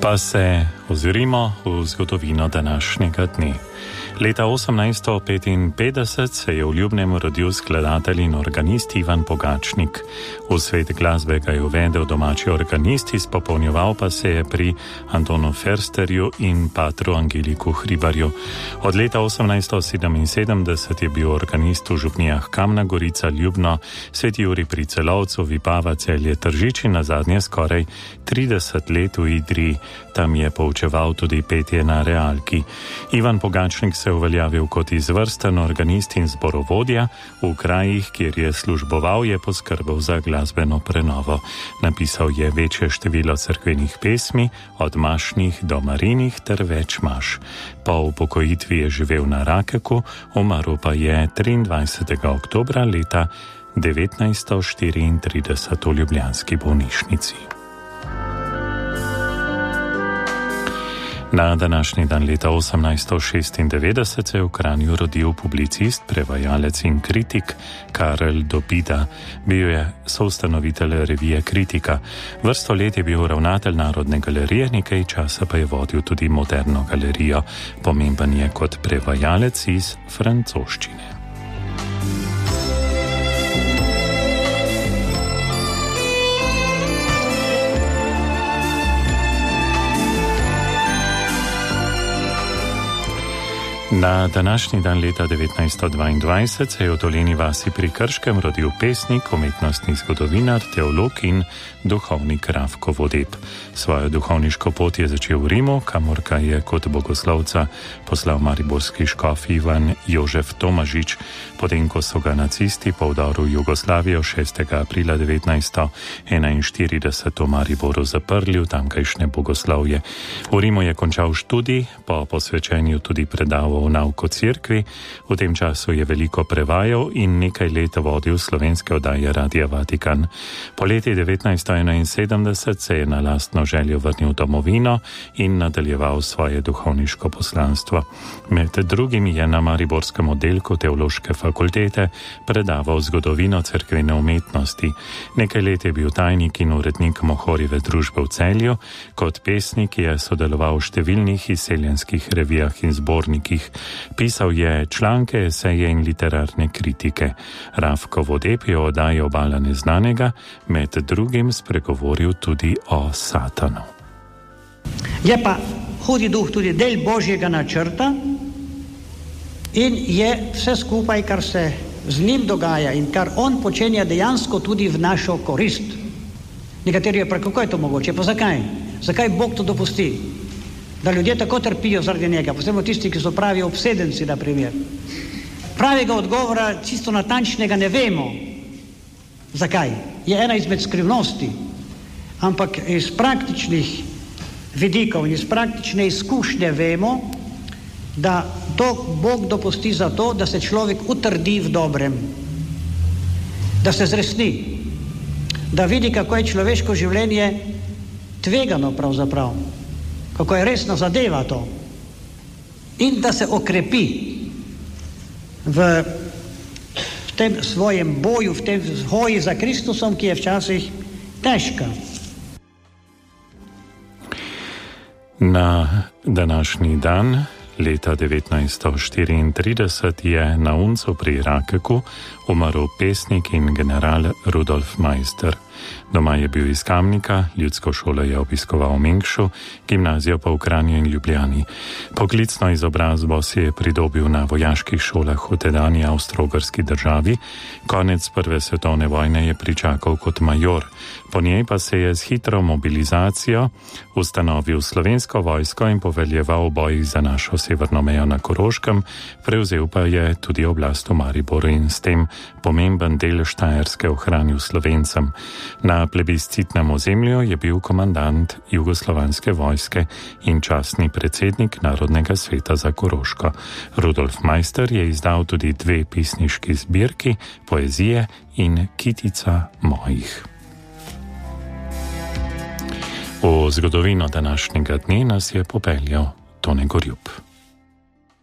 Pa se ozrimo v zgodovino današnjega dne. Leta 1855 se je v Ljubnem rodil skladatelj in organist Ivan Pogačnik. V svet glasbe ga je uvedel domači organist, izpopolnjeval pa se je pri Antonu Försterju in patru Angeliku Hribarju. Od leta 1877 je bil organist v župnijah Kamna Gorica, Ljubno, Sveti Jurij pri Celovcu, Vipava, Celje, Tržič in nazadnje skoraj 30 let v Idriji. Tam je poučeval tudi petje na realki. Ivan Pogačnik se je uveljavil kot izvrsten organist in zborovodja. V krajih, kjer je služboval, je poskrbel za glasbeno prenovo. Napisal je večje število cerkvenih pesmi, od mašnih do marinih ter več maš. Po upokojitvi je živel na Rakeku, umrl pa je 23. oktobra leta 1934 v ljubljanski bolnišnici. Na današnji dan leta 1896 se je v Kranju rodil publicist, prevajalec in kritik Karel Dobida. Bil je soustanovitelj revije Kritika. Vrsto let je bil ravnatelj Narodne galerije, nekaj časa pa je vodil tudi Moderno galerijo. Pomemben je kot prevajalec iz francoščine. Na današnji dan leta 1922 se je v Dolenji vasi pri Krškem rodil pesnik, umetnostni zgodovinar, teolog in duhovnik Rafko Vodeb. Svojo duhovniško pot je začel v Rimu, kamor ga je kot bogoslovca poslal mariborski škof Ivan Jožef Tomažič, potem ko so ga nacisti po vdoru v Jugoslavijo 6. aprila 1941 v Mariboru zaprli v tamkajšnje bogoslovje. V Rimu je končal študij, po posvečenju tudi predaval v nauko cerkvi. V tem času je veliko prevajal in nekaj let vodil slovenske oddaje Radia Vatikan. Po leti 1971 se je na lastno željo vrnil v domovino in nadaljeval svoje duhovniško poslanstvo. Med drugim je na mariborskem oddelku Teološke fakultete predaval zgodovino cerkvene umetnosti. Nekaj let je bil tajnik in urednik Mohorjeve družbe v Celju. Kot pesnik je sodeloval v številnih izseljenskih revijah in zbornikih. Pisal je članke, eseje in literarne kritike. Rafko Vodeb je v oddaji Obala neznanega med drugim spregovoril tudi o Satanu. Je pa hudi duh tudi del Božjega načrta in je vse skupaj, kar se z njim dogaja in kar on počenja, dejansko tudi v našo korist. Nekateri pa kako je to mogoče, pa zakaj? Zakaj Bog to dopusti? Da ljudje tako trpijo zaradi njega, posebno tisti, ki so pravi obsedenci, na primer. Pravega odgovora, čisto natančnega, ne vemo. Zakaj? Je ena izmed skrivnosti, ampak iz praktičnih vidikov in iz praktične izkušnje vemo, da to Bog dopusti zato, da se človek utrdi v dobrem, da se zresni, da vidi, kako je človeško življenje tvegano pravzaprav, kako je resna zadeva to, in da se okrepi v tem svojem boju, v tem hoji za Kristusom, ki je včasih težka. Na današnji dan leta 1934 je na Uncu pri Rakeku umrl pesnik in general Rudolf Meister. Doma je bil iz Kamnika, ljudsko šolo je obiskoval v Mengšu, gimnazijo pa v Kranju in Ljubljani. Poklicno izobrazbo si je pridobil na vojaških šolah v tedanji Avstro-Ogrski državi. Konec prve svetovne vojne je pričakal kot major. Po njej pa se je s hitro mobilizacijo ustanovil slovensko vojsko in poveljeval v bojih za našo severno mejo na Koroškem, prevzel pa je tudi oblast v Mariboru in s tem pomemben del Štajerske ohranil Slovencem. Na plebiscitnem ozemlju je bil komandant jugoslovanske vojske in častni predsednik Narodnega sveta za Koroško. Rudolf Meister je izdal tudi 2 pesniški zbirki, Poezije in Kitica mojih. V zgodovino današnjega dne nas je popeljal Tone Gorjup.